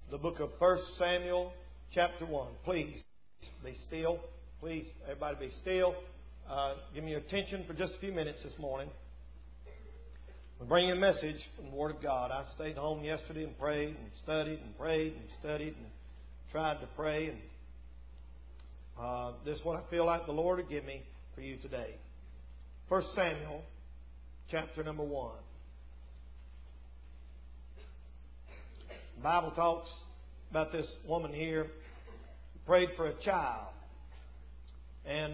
the book of 1 Samuel chapter 1. Please be still. Please, everybody be still. Give me your attention for just a few minutes this morning. We'll bring you a message from the Word of God. I stayed home yesterday and prayed and studied and prayed and studied and tried to pray. And this is what I feel like the Lord will give me for you today. 1 Samuel chapter number 1. The Bible talks about this woman here who prayed for a child. And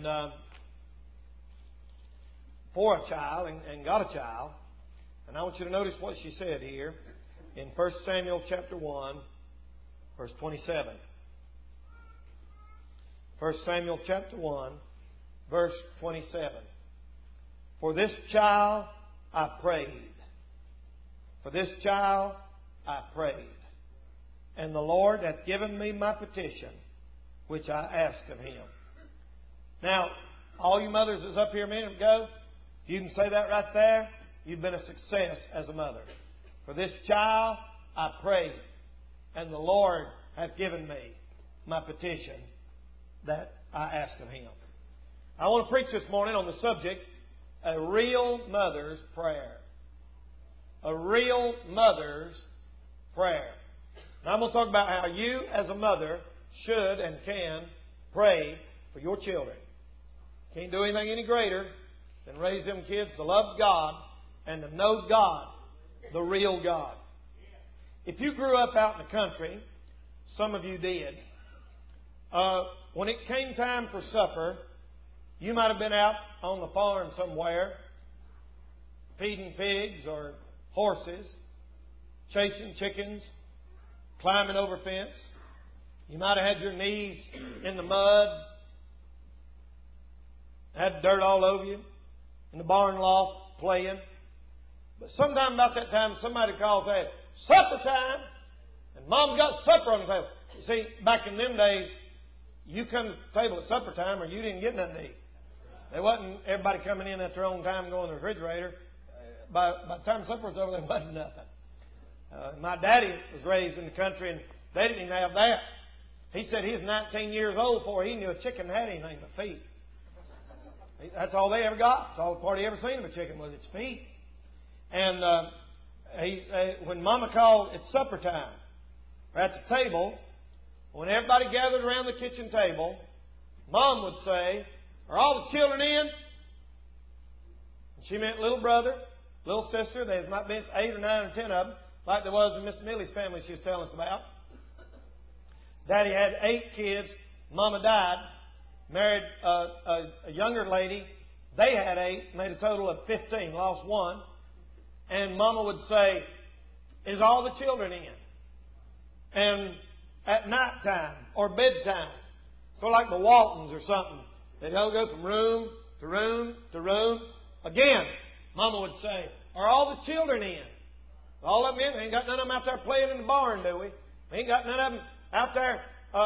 for a child and got a child. And I want you to notice what she said here in 1 Samuel chapter 1, verse 27. 1 Samuel chapter 1, verse 27. For this child I prayed. For this child I prayed. And the Lord hath given me my petition, which I asked of Him. Now, all you mothers that's up here a minute ago, you can say that right there. You've been a success as a mother. For this child I prayed, and the Lord hath given me my petition that I asked of Him. I want to preach this morning on the subject, a real mother's prayer. A real mother's prayer. Now I'm going to talk about how you as a mother should and can pray for your children. Can't do anything any greater than raise them kids to love God and to know God, the real God. If you grew up out in the country, some of you did, when it came time for supper, you might have been out on the farm somewhere, feeding pigs or horses, chasing chickens, climbing over fence. You might have had your knees in the mud, had dirt all over you, in the barn loft playing. But sometime about that time, somebody calls, say, supper time! And Mom got supper on the table. You see, back in them days, you come to the table at supper time or you didn't get nothing to eat. There wasn't everybody coming in at their own time going to the refrigerator. By the time supper was over, there wasn't nothing. My daddy was raised in the country and they didn't even have that. He said he was 19 years old before he knew a chicken had anything but feet. That's all they ever got. That's all the part he ever seen of a chicken was its feet. And when Mama called, it's supper time. We're at the table. When everybody gathered around the kitchen table, Mom would say, are all the children in? And she meant little brother, little sister. There might be 8 or 9 or 10 of them, like there was in Miss Millie's family she was telling us about. Daddy had 8 kids. Mama died. Married a younger lady. They had 8, made a total of 15, lost 1. And Mama would say, is all the children in? And at night time or bedtime, so like the Waltons or something, they'd all go from room to room to room. Again, Mama would say, are all the children in? All of them in. We ain't got none of them out there playing in the barn, do we? We ain't got none of them out there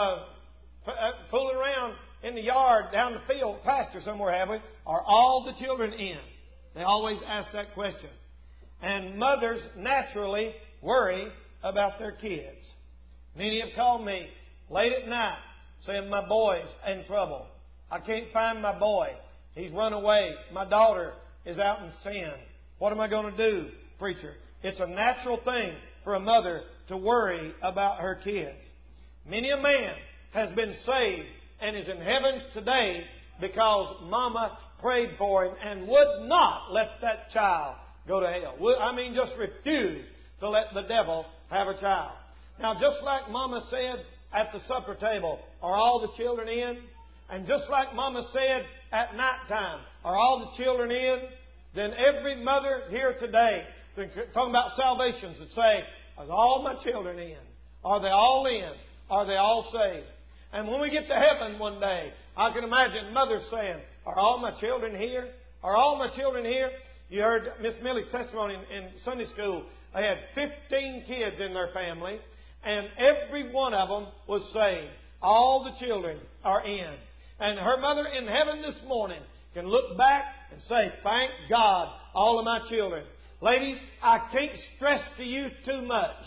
fooling around in the yard, down the field, pasture somewhere, have we? Are all the children in? They always ask that question. And mothers naturally worry about their kids. Many have called me late at night saying my boy's in trouble. I can't find my boy. He's run away. My daughter is out in sin. What am I going to do, preacher? It's a natural thing for a mother to worry about her kids. Many a man has been saved and is in heaven today because Mama prayed for him and would not let that child go to hell. Just refused to let the devil have a child. Now, just like Mama said at the supper table, are all the children in? And just like Mama said at night time, are all the children in? Then every mother here today, talking about salvations, would say, are all my children in? Are they all in? Are they all saved? And when we get to heaven one day, I can imagine mothers saying, are all my children here? Are all my children here? You heard Miss Millie's testimony in Sunday school. They had 15 kids in their family, and every one of them was saved. All the children are in. And her mother in heaven this morning can look back and say, thank God, all of my children. Ladies, I can't stress to you too much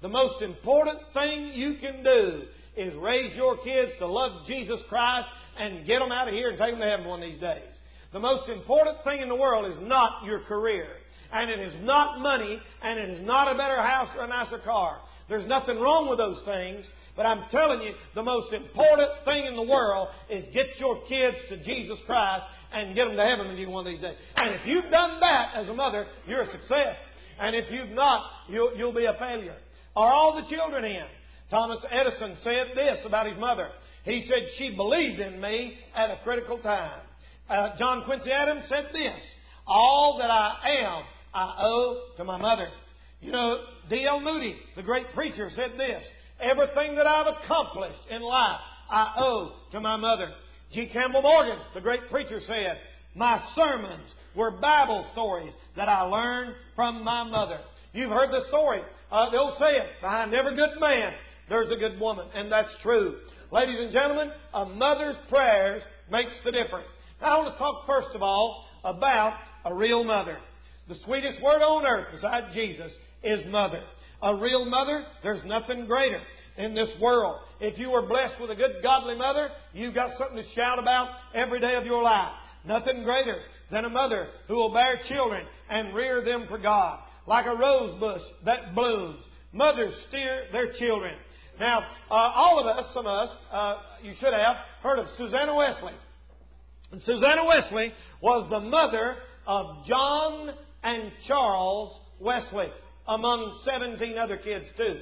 the most important thing you can do is raise your kids to love Jesus Christ and get them out of here and take them to heaven one of these days. The most important thing in the world is not your career. And it is not money. And it is not a better house or a nicer car. There's nothing wrong with those things. But I'm telling you, the most important thing in the world is get your kids to Jesus Christ and get them to heaven with you one of these days. And if you've done that as a mother, you're a success. And if you've not, you'll be a failure. Are all the children in? Thomas Edison said this about his mother. He said, she believed in me at a critical time. John Quincy Adams said this, all that I am, I owe to my mother. You know, D.L. Moody, the great preacher, said this, everything that I've accomplished in life, I owe to my mother. G. Campbell Morgan, the great preacher, said, my sermons were Bible stories that I learned from my mother. You've heard the story. The old saying, behind every good man, there's a good woman. And that's true. Ladies and gentlemen, a mother's prayers makes the difference. Now, I want to talk first of all about a real mother. The sweetest word on earth besides Jesus is mother. A real mother, there's nothing greater in this world. If you were blessed with a good godly mother, you've got something to shout about every day of your life. Nothing greater than a mother who will bear children and rear them for God. Like a rose bush that blooms. Mothers steer their children. Now, all of us, some of us, you should have heard of Susanna Wesley. And Susanna Wesley was the mother of John and Charles Wesley, among 17 other kids too.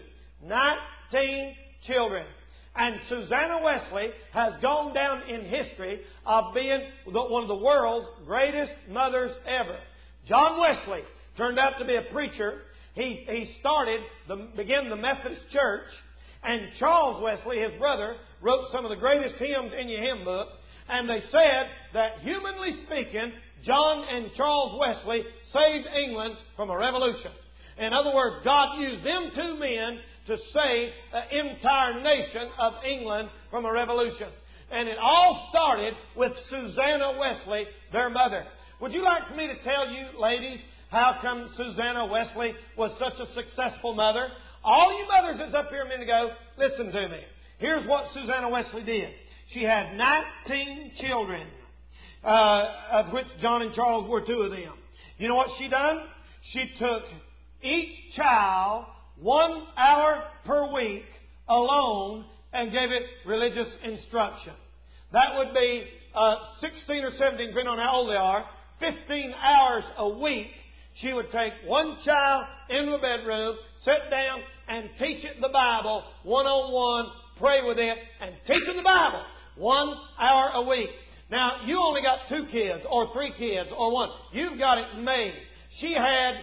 19 children. And Susanna Wesley has gone down in history of being one of the world's greatest mothers ever. John Wesley turned out to be a preacher. He began the Methodist Church. And Charles Wesley, his brother, wrote some of the greatest hymns in your hymn book. And they said that, humanly speaking, John and Charles Wesley saved England from a revolution. In other words, God used them two men to save the entire nation of England from a revolution. And it all started with Susanna Wesley, their mother. Would you like for me to tell you, ladies, how come Susanna Wesley was such a successful mother? All you mothers that's up here a minute ago, listen to me. Here's what Susanna Wesley did. She had 19 children, of which John and Charles were two of them. You know what she done? She took each child 1 hour per week alone and gave it religious instruction. That would be 16 or 17, depending on how old they are, 15 hours a week. She would take one child into a bedroom, sit down, and teach it the Bible one-on-one, pray with it, and teach it the Bible 1 hour a week. Now, you only got 2 kids, or 3 kids, or 1. You've got it made. She had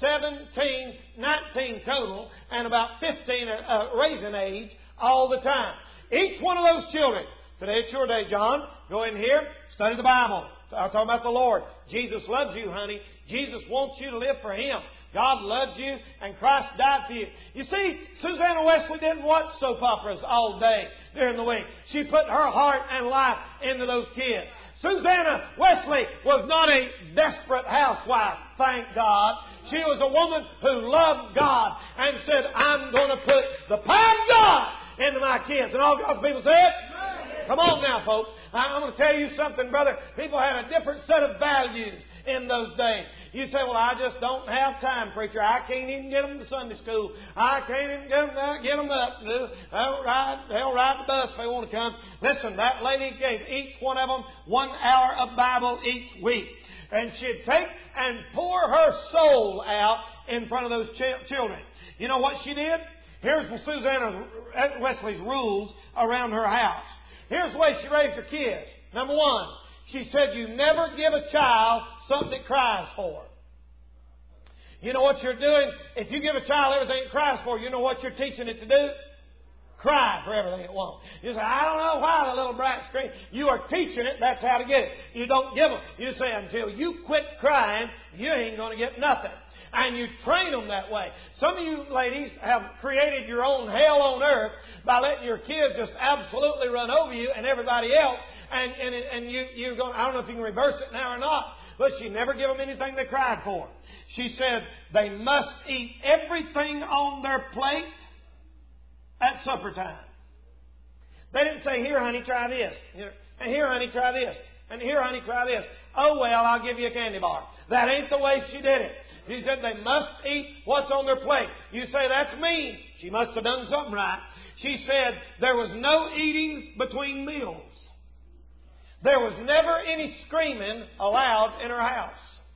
19 total, and about 15 raising age all the time. Each one of those children, today it's your day, John, go in here, study the Bible. I'm talking about the Lord. Jesus loves you, honey. Jesus wants you to live for Him. God loves you, and Christ died for you. You see, Susanna Wesley didn't watch soap operas all day during the week. She put her heart and life into those kids. Susanna Wesley was not a desperate housewife, thank God. She was a woman who loved God and said, I'm going to put the power of God into my kids. And all God's people said, come on now, folks. I'm going to tell you something, brother. People had a different set of values in those days. You say, well, I just don't have time, preacher. I can't even get them to Sunday school. I can't even get them up. They'll ride the bus if they want to come. Listen, that lady gave each one of them 1 hour of Bible each week. And she'd take and pour her soul out in front of those children. You know what she did? Here's Susanna Wesley's rules around her house. Here's the way she raised her kids. Number 1, she said, you never give a child something it cries for. You know what you're doing? If you give a child everything it cries for, you know what you're teaching it to do? Cry for everything it wants. You say, I don't know why the little brat screams. You are teaching it, that's how to get it. You don't give them. You say, until you quit crying, you ain't going to get nothing. And you train them that way. Some of you ladies have created your own hell on earth by letting your kids just absolutely run over you and everybody else. And you're going, I don't know if you can reverse it now or not, but she never give them anything they cried for. She said they must eat everything on their plate at supper time. They didn't say, here, honey, try this. And here, honey, try this. And here, honey, try this. Oh, well, I'll give you a candy bar. That ain't the way she did it. She said they must eat what's on their plate. You say, that's mean. She must have done something right. She said there was no eating between meals. There was never any screaming allowed in her house.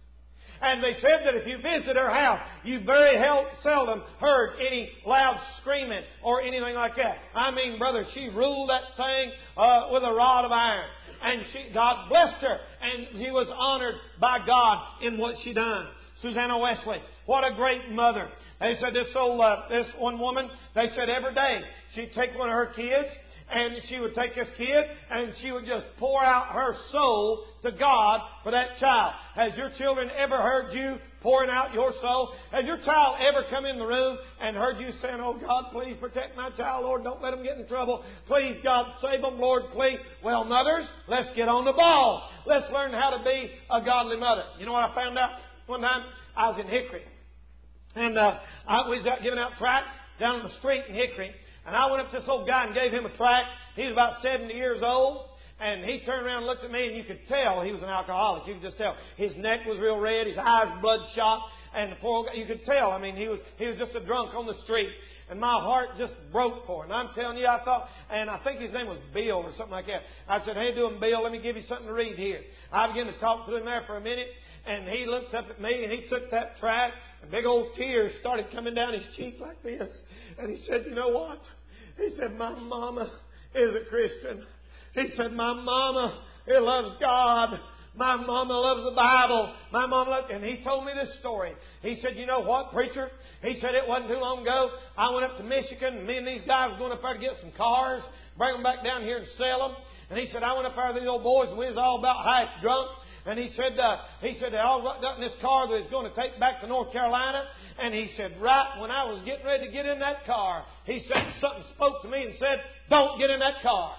And they said that if you visit her house, you very seldom heard any loud screaming or anything like that. I mean, brother, she ruled that thing with a rod of iron. And God blessed her. And she was honored by God in what she done. Susanna Wesley, what a great mother. They said this one woman, they said every day she'd take one of her kids, and she would take this kid and she would just pour out her soul to God for that child. Has your children ever heard you pouring out your soul? Has your child ever come in the room and heard you saying, oh God, please protect my child, Lord, don't let them get in trouble. Please, God, save them, Lord, please. Well, mothers, let's get on the ball. Let's learn how to be a godly mother. You know what I found out? One time I was in Hickory, and I was out giving out tracts down on the street in Hickory. And I went up to this old guy and gave him a tract. He was about 70 years old. And he turned around and looked at me, and you could tell he was an alcoholic. You could just tell. His neck was real red. His eyes bloodshot. And the poor old guy, you could tell. I mean, he was just a drunk on the street. And my heart just broke for him. And I'm telling you, I thought, and I think his name was Bill or something like that. I said, hey, doing Bill, let me give you something to read here. I began to talk to him there for a minute. And he looked up at me, and he took that tract, and big old tears started coming down his cheek like this. And he said, you know what? He said, my mama is a Christian. He said, my mama loves God. My mama loves the Bible. My mama loves... And he told me this story. He said, you know what, preacher? He said, it wasn't too long ago. I went up to Michigan, and me and these guys were going up there to get some cars, bring them back down here and sell them. And he said, I went up there with these old boys, and we was all about half drunk. And he said they all got in this car that he's going to take back to North Carolina. And he said, right when I was getting ready to get in that car, he said, something spoke to me and said, don't get in that car.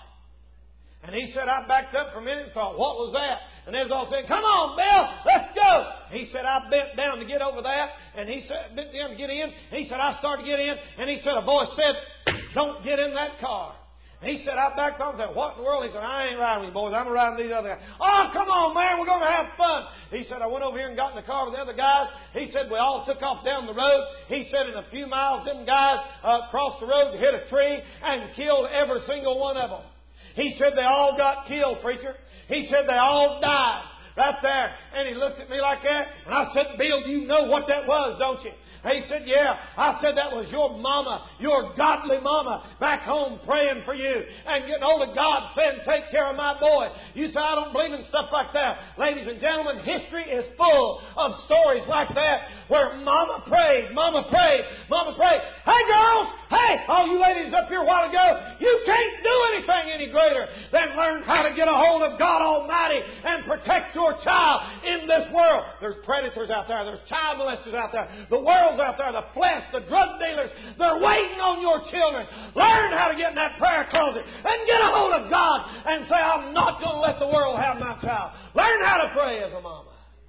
And he said, I backed up for a minute and thought, what was that? And they was all saying, come on, Bill, let's go. He said, I bent down to get over that. And he said, bent down to get in. He said, I started to get in. And he said, a voice said, don't get in that car. He said, I backed off and said, what in the world? He said, I ain't riding with you boys. I'm riding with these other guys. Oh, come on, man. We're going to have fun. He said, I went over here and got in the car with the other guys. He said, we all took off down the road. He said, in a few miles, them guys crossed the road to hit a tree and killed every single one of them. He said, they all got killed, preacher. He said, they all died right there. And he looked at me like that. And I said, Bill, you know what that was, don't you? He said, yeah. I said, that was your mama, your godly mama, back home praying for you and getting hold of God saying, take care of my boy. You say, I don't believe in stuff like that. Ladies and gentlemen, history is full of stories like that where mama prayed, mama prayed, mama prayed. Hey, girls! Hey, all you ladies up here a while ago, you can't do anything any greater than learn how to get a hold of God Almighty and protect your child in this world. There's predators out there. There's child molesters out there. The world's out there. The flesh, the drug dealers, they're waiting on your children. Learn how to get in that prayer closet and get a hold of God and say, I'm not going to let the world have my child. Learn how to pray as a mama.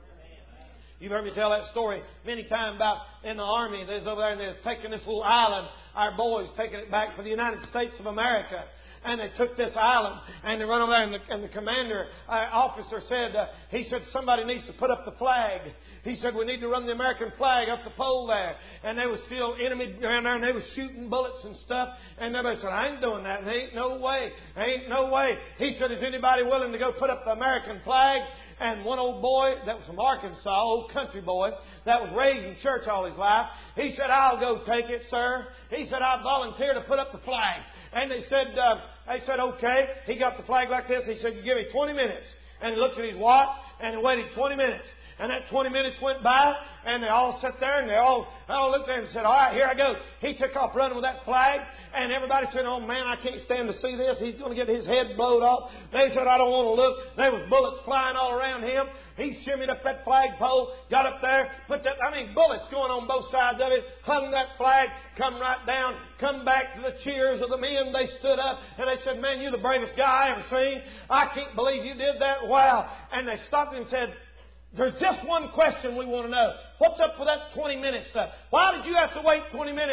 You've heard me tell that story many times about in the Army. They was over there and they was taking this little island. Our boys taking it back for the United States of America. And they took this island and they run over there and the commander, officer said, he said, somebody needs to put up the flag. He said, we need to run the American flag up the pole there. And they was still enemy around there and they was shooting bullets and stuff. And everybody said, I ain't doing that. And ain't no way. Ain't no way. He said, is anybody willing to go put up the American flag? And one old boy that was from Arkansas, old country boy, that was raised in church all his life, he said, I'll go take it, sir. He said, I volunteer to put up the flag. And they said, okay. He got the flag like this. He said, you give me 20 minutes. And he looked at his watch and he waited 20 minutes. And that 20 minutes went by, and they all sat there, and they all looked there and said, all right, here I go. He took off running with that flag, and everybody said, oh, man, I can't stand to see this. He's going to get his head blowed off. They said, I don't want to look. There was bullets flying all around him. He shimmied up that flagpole, got up there, bullets going on both sides of it, hung that flag, come right down, come back to the cheers of the men. They stood up, and they said, man, you're the bravest guy I ever seen. I can't believe you did that. Wow. And they stopped and said, there's just one question we want to know. What's up with that 20 minute stuff? Why did you have to wait 20 minutes?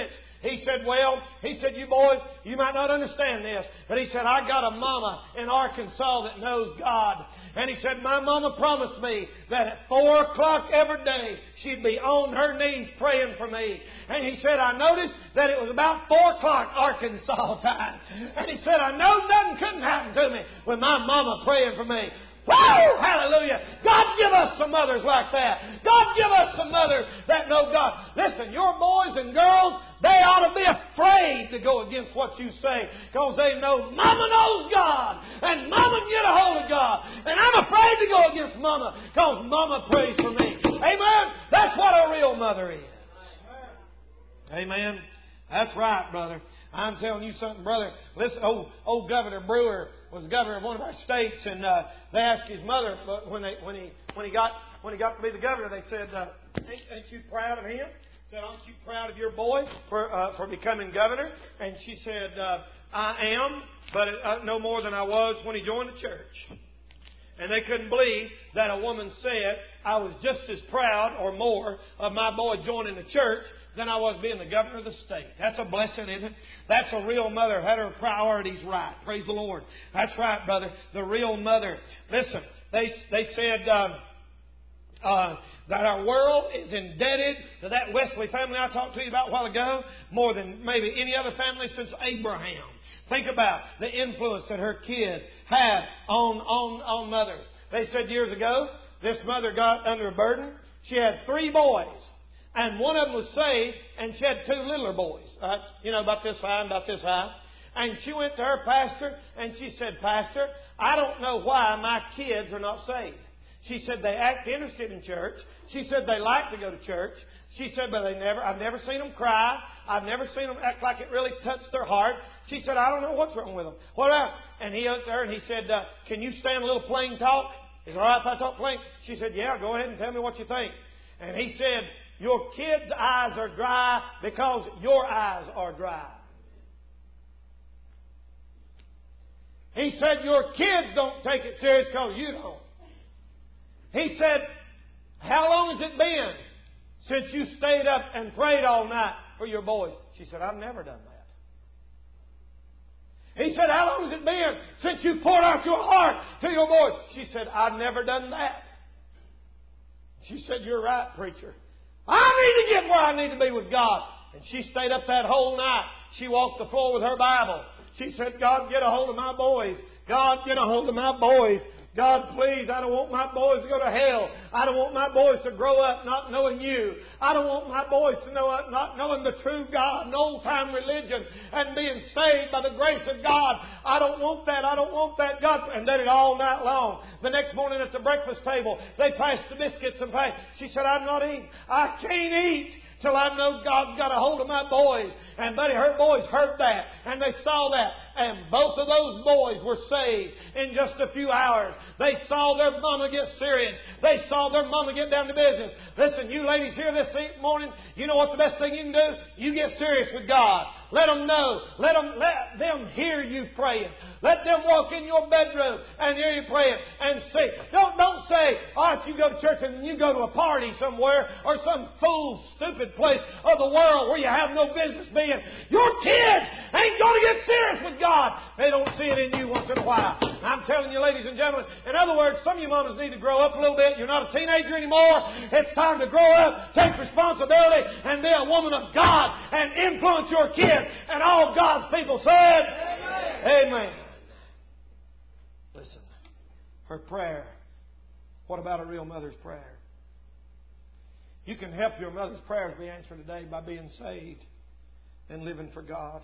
He said, you boys, you might not understand this, but he said, I got a mama in Arkansas that knows God. And he said, my mama promised me that at 4 o'clock every day she'd be on her knees praying for me. And he said, I noticed that it was about 4 o'clock Arkansas time. And he said, I know nothing couldn't happen to me with my mama praying for me. Woo! Hallelujah! God give us some mothers like that. God give us some mothers that know God. Listen, your boys and girls, they ought to be afraid to go against what you say, because they know Mama knows God, and Mama can get a hold of God. And I'm afraid to go against Mama, because Mama prays for me. Amen? That's what a real mother is. Amen? That's right, brother. I'm telling you something, brother. Listen, old Governor Brewer was governor of one of our states, and they asked his mother when he got to be the governor. They said, "Ain't you proud of him?" He said, "Aren't you proud of your boy for becoming governor?" And she said, "I am, but no more than I was when he joined the church." And they couldn't believe that a woman said, "I was just as proud or more of my boy joining the church than I was being the governor of the state." That's a blessing, isn't it? That's a real mother. Had her priorities right. Praise the Lord. That's right, brother. The real mother. Listen, they said that our world is indebted to that Wesley family I talked to you about a while ago more than maybe any other family since Abraham. Think about the influence that her kids have on mother. They said years ago, this mother got under a burden. She had 3 boys. And one of them was saved, and she had 2 littler boys. About this high and about this high. And she went to her pastor, and she said, "Pastor, I don't know why my kids are not saved." She said, "They act interested in church." She said, "They like to go to church." She said, "But I've never seen them cry. I've never seen them act like it really touched their heart." She said, "I don't know what's wrong with them." What else? And he looked at her and he said, "Can you stand a little plain talk? Is it all right if I talk plain?" She said, "Yeah, go ahead and tell me what you think." And he said, "Your kids' eyes are dry because your eyes are dry." He said, "Your kids don't take it serious because you don't." He said, "How long has it been since you stayed up and prayed all night for your boys?" She said, "I've never done that." He said, "How long has it been since you poured out your heart to your boys?" She said, "I've never done that." She said, "You're right, preacher. I need to get where I need to be with God." And she stayed up that whole night. She walked the floor with her Bible. She said, "God, get a hold of my boys. God, get a hold of my boys. God, please, I don't want my boys to go to hell. I don't want my boys to grow up not knowing you. I don't want my boys to know up not knowing the true God and old-time religion and being saved by the grace of God. I don't want that. I don't want that, God." And did it all night long. The next morning at the breakfast table, they passed the biscuits and passed. She said, "I'm not eating. I can't eat till I know God's got a hold of my boys." And buddy, her boys heard that and they saw that. And both of those boys were saved in just a few hours. They saw their mama get serious. They saw their mama get down to business. Listen, you ladies here this morning, you know what the best thing you can do? You get serious with God. Let them know. Let them hear you praying. Let them walk in your bedroom and hear you praying and see. Don't say, "All right, you go to church and you go to a party somewhere or some fool, stupid place of the world where you have no business being." Your kids ain't going to get serious with God. They don't see it in you once in a while. I'm telling you, ladies and gentlemen, in other words, some of you mamas need to grow up a little bit. You're not a teenager anymore. It's time to grow up, take responsibility, and be a woman of God and influence your kids. And all God's people said, Amen. Amen. Listen, her prayer. What about a real mother's prayer? You can help your mother's prayers be answered today by being saved and living for God.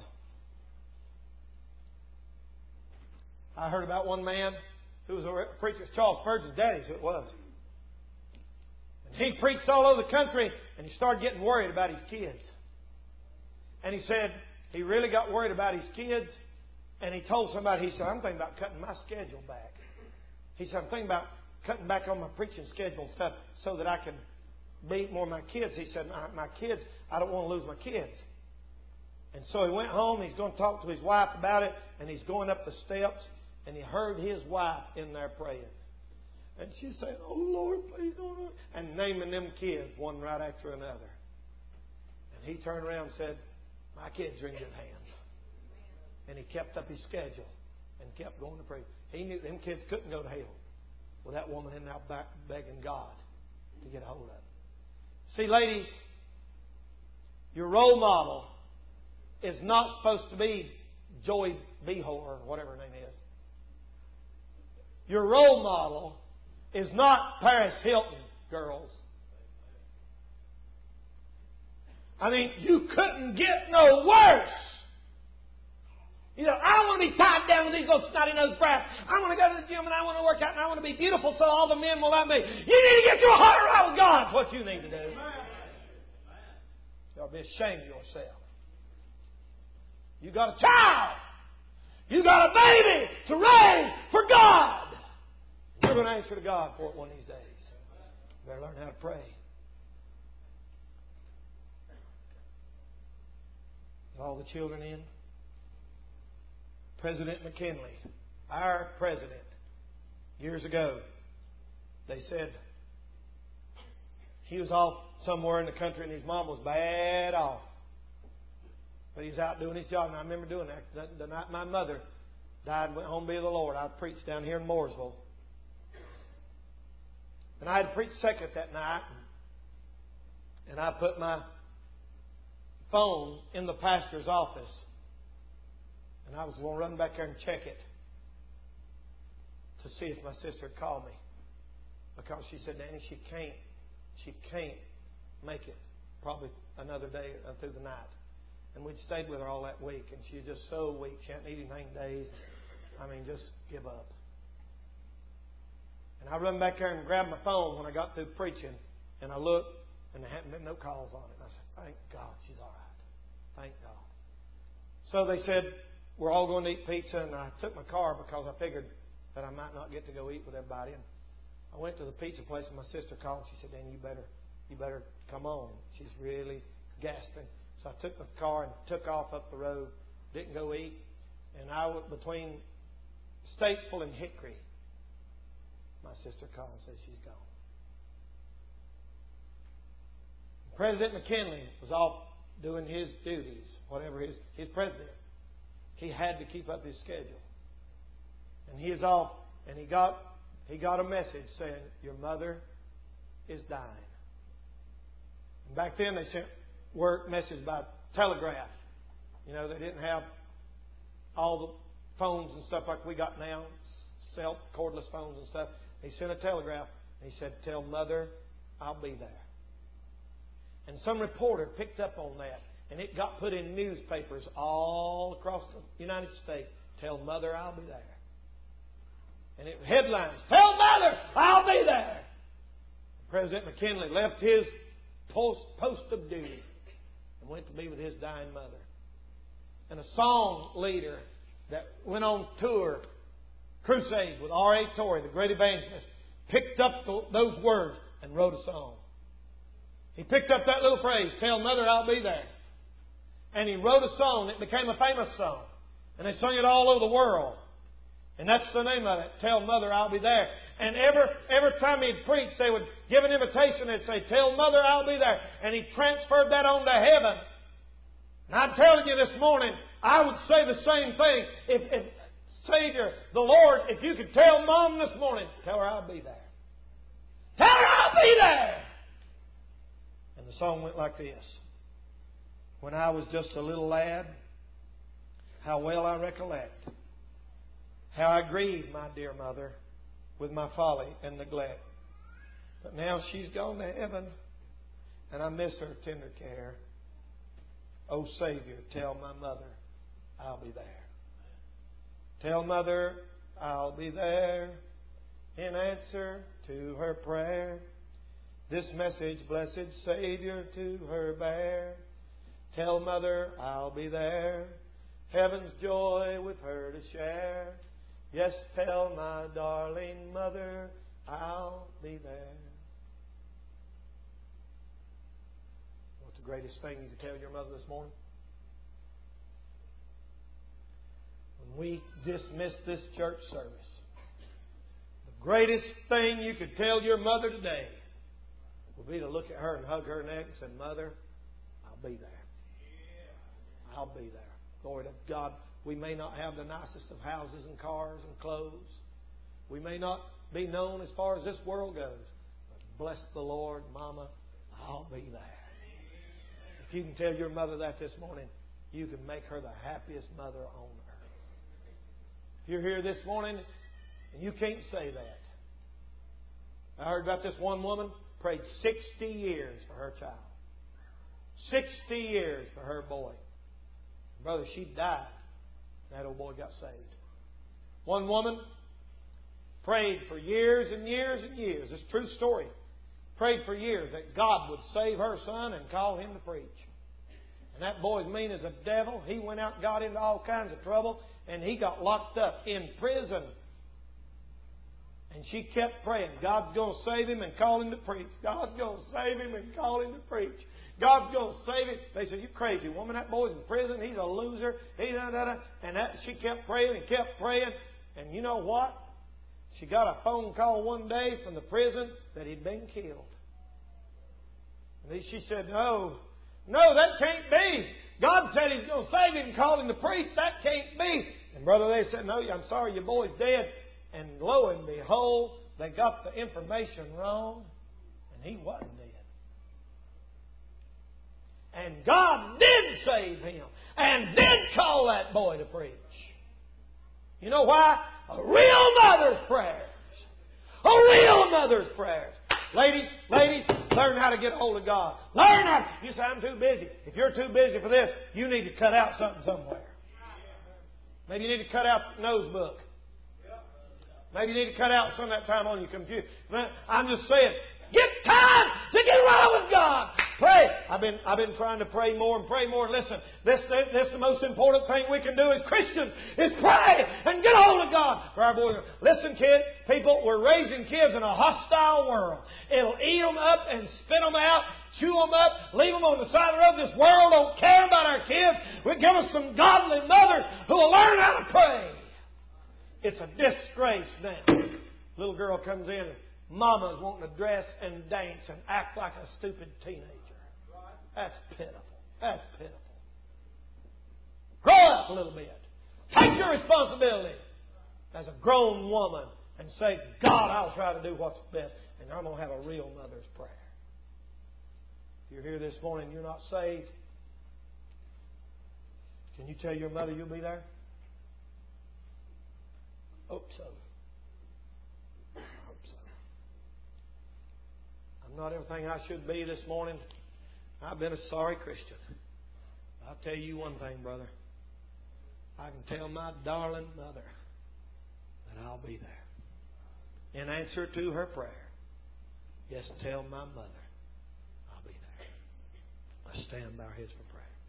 I heard about one man who was a preacher, Charles Spurgeon's daddy, who it was. And he preached all over the country, and he started getting worried about his kids. And he said he really got worried about his kids, and he told somebody, he said, "I'm thinking about cutting my schedule back." He said, "I'm thinking about cutting back on my preaching schedule and stuff so that I can meet more of my kids." He said, my kids, I don't want to lose my kids." And so he went home, he's going to talk to his wife about it, and he's going up the steps, and he heard his wife in there praying. And she said, "Oh, Lord, please don't," and naming them kids one right after another. And he turned around and said, My kids are in good hands. And he kept up his schedule and kept going to pray. He knew them kids couldn't go to hell with that woman in there back begging God to get a hold of it. See, ladies, your role model is not supposed to be Joy Behor or whatever her name is. Your role model is not Paris Hilton, girls. I mean, you couldn't get no worse. You know, I want to be tied down with these little snotty-nosed brats. I want to go to the gym and I want to work out and I want to be beautiful so all the men will love me. You need to get your heart right with God. That's what you need to do. You ought to be ashamed of yourself. You got a child. You got a baby to raise for God. You're going to answer to God for it one of these days. You better learn how to pray. All the children in. President McKinley, our president, years ago, they said he was off somewhere in the country and his mom was bad off. But he was out doing his job. And I remember doing that. The night my mother died, went home to be with the Lord, I preached down here in Mooresville. And I had to preach second that night. And I put my phone in the pastor's office. And I was going to run back there and check it to see if my sister had called me. Because she said, Danny, she can't make it probably another day through the night. And we'd stayed with her all that week. And she was just so weak. She hadn't eaten anything days. I mean, just give up. And I run back there and grabbed my phone when I got through preaching. And I looked, and there hadn't been no calls on it. And I said, thank God she's all right. Thank God. So they said, we're all going to eat pizza. And I took my car because I figured that I might not get to go eat with everybody. And I went to the pizza place and my sister called. She said, Dan, you better come on. She's really gasping. So I took my car and took off up the road. Didn't go eat. And I was between Statesville and Hickory. My sister called and said she's gone. President McKinley was off doing his duties, whatever his president. He had to keep up his schedule. And he is off, and he got a message saying, your mother is dying. And back then they sent messages by telegraph. You know, they didn't have all the phones and stuff like we got now, cordless phones and stuff. He sent a telegraph, and he said, tell Mother I'll be there. And some reporter picked up on that, and it got put in newspapers all across the United States. Tell Mother I'll be there. And it headlines, tell Mother I'll be there. President McKinley left his post of duty and went to be with his dying mother. And a song leader that went on tour, crusades with R.A. Torrey, the great evangelist, picked up those words and wrote a song. He picked up that little phrase, tell Mother I'll be there. And he wrote a song. It became a famous song. And they sung it all over the world. And that's the name of it, Tell Mother I'll Be There. And every time he'd preach, they would give an invitation. They'd say, Tell Mother I'll Be There. And he transferred that on to heaven. And I'm telling you this morning, I would say the same thing. If Savior, the Lord, if you could tell Mom this morning, tell her I'll be there. Tell her I'll be there. And the song went like this. When I was just a little lad, how well I recollect how I grieved my dear mother with my folly and neglect. But now she's gone to heaven, and I miss her tender care. Oh, Savior, tell my mother I'll be there. Tell Mother I'll be there in answer to her prayer. This message, blessed Savior, to her bear. Tell Mother I'll be there, heaven's joy with her to share. Yes, tell my darling mother I'll be there. What's the greatest thing you could tell your mother this morning? When we dismiss this church service, the greatest thing you could tell your mother today would be to look at her and hug her neck and say, Mother, I'll be there. I'll be there. Glory to God. We may not have the nicest of houses and cars and clothes. We may not be known as far as this world goes. But bless the Lord, Mama, I'll be there. If you can tell your mother that this morning, you can make her the happiest mother on earth. If you're here this morning and you can't say that. I heard about this one woman prayed 60 years for her child. 60 years for her boy. Brother, she died. That old boy got saved. One woman prayed for years and years and years. It's a true story. Prayed for years that God would save her son and call him to preach. And that boy's mean as a devil. He went out and got into all kinds of trouble. And he got locked up in prison. And she kept praying, God's going to save him and call him to preach. God's going to save him and call him to preach. God's going to save him. They said, you crazy woman, that boy's in prison. He's a loser. And she kept praying and kept praying. And you know what? She got a phone call one day from the prison that he'd been killed. And she said, no, that can't be. God said He's going to save him and call him to preach. That can't be. And brother, they said, no, I'm sorry, your boy's dead. And lo and behold, they got the information wrong, and he wasn't dead. And God did save him, and did call that boy to preach. You know why? A real mother's prayers. A real mother's prayers. Ladies, learn how to get hold of God. Learn how. You say, I'm too busy. If you're too busy for this, you need to cut out something somewhere. Maybe you need to cut out the nose book. Maybe you need to cut out some of that time on your computer. I'm just saying, get time to get right with God. Pray. I've been trying to pray more and pray more. Listen, this is the most important thing we can do as Christians is pray and get hold of God for our boys. Listen, kids, people, we're raising kids in a hostile world. It'll eat them up and spit them out, chew them up, leave them on the side of the road. This world don't care about our kids. We give us some godly mothers who will learn how to pray. It's a disgrace now. Little girl comes in and mama's wanting to dress and dance and act like a stupid teenager. That's pitiful. That's pitiful. Grow up a little bit. Take your responsibility as a grown woman and say, God, I'll try to do what's best. And I'm going to have a real mother's prayer. If you're here this morning and you're not saved, can you tell your mother you'll be there? Hope so. Hope so. I'm not everything I should be this morning. I've been a sorry Christian. I'll tell you one thing, brother. I can tell my darling mother that I'll be there. In answer to her prayer, yes, tell my mother I'll be there. Let's stand by our heads for prayer.